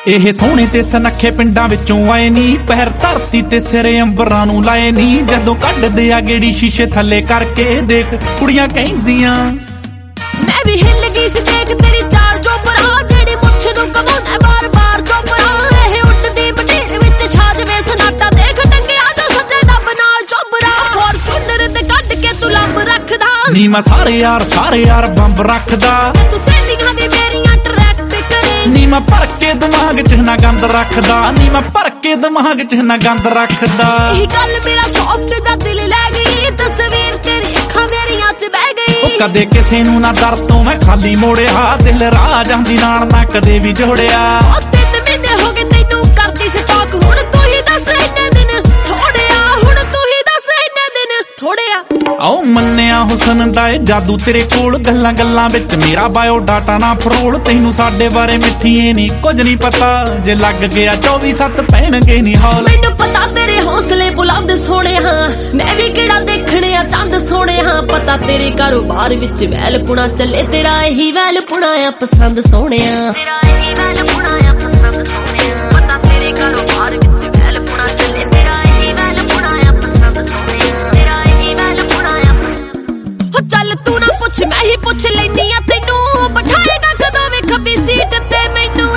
ਇਹ ਸੋਹਣੇ ਤੇ ਸਨੱਖੇ ਪਿੰਡਾਂ ਵਿੱਚੋਂ ਆਏ ਨੀ, ਪਹਿਰ ਧਰਤੀ ਤੇ ਸਿਰ ਅੰਬਰਾਂ ਨੂੰ ਲਾਏ ਨੀ। ਜਦੋਂ ਕੱਢਦੇ ਆ ਗੇੜੀ ਸ਼ੀਸ਼ੇ ਥੱਲੇ ਕਰਕੇ ਦੇਖ, ਕੁੜੀਆਂ ਕਹਿੰਦੀਆਂ ਮੈਂ ਵੀ ਹਿੱਲ ਗਈ ਸੀ ਦੇਖ ਤੇਰੀ ਚਾਲ ਚੋਪਰਾ, ਜਿਹੜੀ ਮੁੱਛ ਨੂੰ ਕਮਾਉਣਾ ਬਾਰ-ਬਾਰ ਚੋਪਰਾ। ਇਹ ਉੱਡਦੀ ਬਟੀਰ ਵਿੱਚ ਛਾ ਜਵੇ ਸਨਾਟਾ, ਦੇਖ ਟੰਗਿਆ ਜੋ ਸੱਜੇ ਰੱਬ ਨਾਲ ਚੋਬਰਾ। ਹੋਰ ਸੁੰਦਰ ਤੇ ਕੱਢ ਕੇ ਤੂੰ ਲੱਭ ਰੱਖਦਾ ਨੀ, ਮੈਂ ਸਾਰੇ ਯਾਰ ਬੰਬ ਰੱਖਦਾ। ਤੂੰ ਸਹੇਲੀਆਂ ਵੀ ਮੇਰੀਆਂ ਟਰੈਕ ਤੇ ਕਰੇ ਨੀ, ਮੈਂ ਭਰ ਕੇ ਦਿਮਾਗ 'ਚ ਨਾ ਗੰਦ ਰੱਖਦਾ। ਨੀ, ਮੈਂ ਭਰ ਕੇ ਦਿਮਾਗ 'ਚ ਨਾ ਗੰਦ ਰੱਖਦਾ। ਇਹ ਗੱਲ ਮੇਰਾ ਸੌਫਟ ਦਾ ਦਿਲ ਲੈ ਗਈ, ਤਸਵੀਰ ਤੇਰੀ ਅੱਖਾਂ ਮੇਰੀਆਂ 'ਚ ਬਹਿ ਗਈ। ਉਹ ਕਦੇ ਕਿਸੇ ਨੂੰ ਨਾ ਦਰ ਤੋਂ ਮੈਂ ਖਾਲੀ ਮੋੜਿਆ, ਦਿਲ ਰਾਜਾਂ ਦੀ ਨਾਲ ਨਾ ਕਦੇ ਵੀ ਜੋੜਿਆ। ਉਹ 3 ਮਹੀਨੇ ਹੋ ਗਏ ਤੈਨੂੰ ਕਰਦੀ ਸੀ ਟਾਕ, ਹੁਣ ਤੂੰ ਹੀ ਦੱਸ ਇੰਨੇ ਦਿਨ ਥੋੜਿਆ, ਹੁਣ ਤੂੰ ਹੀ ਦੱਸ ਇੰਨੇ ਦਿਨ ਥੋੜਿਆ। ਆਓ ਮੰਨਿਆ ਹੁਸਨ ਦਾ ਏ ਜਾਦੂ ਤੇਰੇ ਕੋਲ, ਗੱਲਾਂ ਗੱਲਾਂ ਵਿੱਚ ਮੇਰਾ ਬਾਇਓ ਡਾਟਾ ਨਾ ਫਰੋਲ। ਤੈਨੂੰ ਸਾਡੇ ਬਾਰੇ ਮਿੱਠੀਏ ਨੀ ਕੁਝ ਨਹੀਂ ਪਤਾ, ਜੇ ਲੱਗ ਗਿਆ 24/7 ਪੈਣਗੇ ਨੀ ਹੌਲ। ਮੈਨੂੰ ਪਤਾ ਤੇਰੇ ਹੌਸਲੇ ਬੁਲੰਦ ਸੋਹਣੇ ਹਾਂ, ਮੈਂ ਵੀ ਕਿਹੜਾ ਦੇਖਣੇ ਆ ਚੰਦ ਸੋਹਣੇ ਹਾਂ। ਪਤਾ ਤੇਰੇ ਕਾਰੋਬਾਰ ਵਿੱਚ ਵੈਲ ਪੁਣਾ ਚੱਲੇ, ਤੇਰਾ ਇਹੀ ਵੈਲ ਪੁਣਾ ਆ ਪਸੰਦ ਸੋਹਣਿਆ। ਤੇਰਾ ਇਹੀ ਵੈਲ ਪੁਣਾ ਆ ਪਸੰਦ ਸੋਹਣਿਆ। ਪਤਾ ਤੇਰੇ ਕਾਰੋਬਾਰ ਵਿੱਚ ਵੈਲ ਪੁਣਾ ਚੱਲੇ, ਤੇਰਾ ਇਹੀ ਵੈਲ ਪੁਣਾ ਆ ਪਸੰਦ ਸੋਹਣਿਆ। ਤੇਰਾ ਇਹੀ ਵੈਲ ਪੁਣਾ ਆ। ਹੋ ਚੱਲ ਤੂੰ ਨਾ ਪੁੱਛ ਮੈਂ ਹੀ ਪੁੱਛ ਲੈਨੀ ਆ ਤੈਨੂੰ, ਬਿਠਾਏਗਾ ਕਦੋਂ ਵੇ ਖੱਬੀ ਸੀਟ ਤੇ ਮੈਨੂੰ।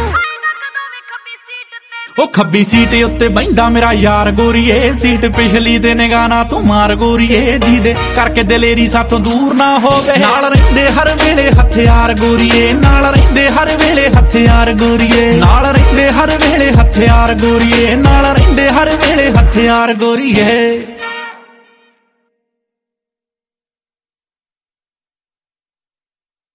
ਉਹ ਖੱਬੀ ਸੀਟ ਉੱਤੇ ਬੈਂਦਾ ਮੇਰਾ ਯਾਰ ਗੋਰੀਏ, ਸੀਟ ਪਿਛਲੀ ਤੇ ਨਿਗਾਹ ਨਾ ਤੂੰ ਮਾਰ ਗੋਰੀਏ। ਜਿਹਦੇ ਕਰਕੇ ਦਿਲੇਰੀ ਸਾਥੋਂ ਦੂਰ ਨਾ ਹੋਵੇ, ਨਾਲ ਰਹਿੰਦੇ ਹਰ ਵੇਲੇ ਹਥਿਆਰ ਗੋਰੀਏ। ਨਾਲ ਰਹਿੰਦੇ ਹਰ ਵੇਲੇ ਹਥਿਆਰ ਗੋਰੀਏ। ਨਾਲ ਰਹਿੰਦੇ ਹਰ ਵੇਲੇ ਹਥਿਆਰ ਗੋਰੀਏ। ਨਾਲ ਰਹਿੰਦੇ ਹਰ ਵੇਲੇ ਹਥਿਆਰ ਗੋਰੀਏ।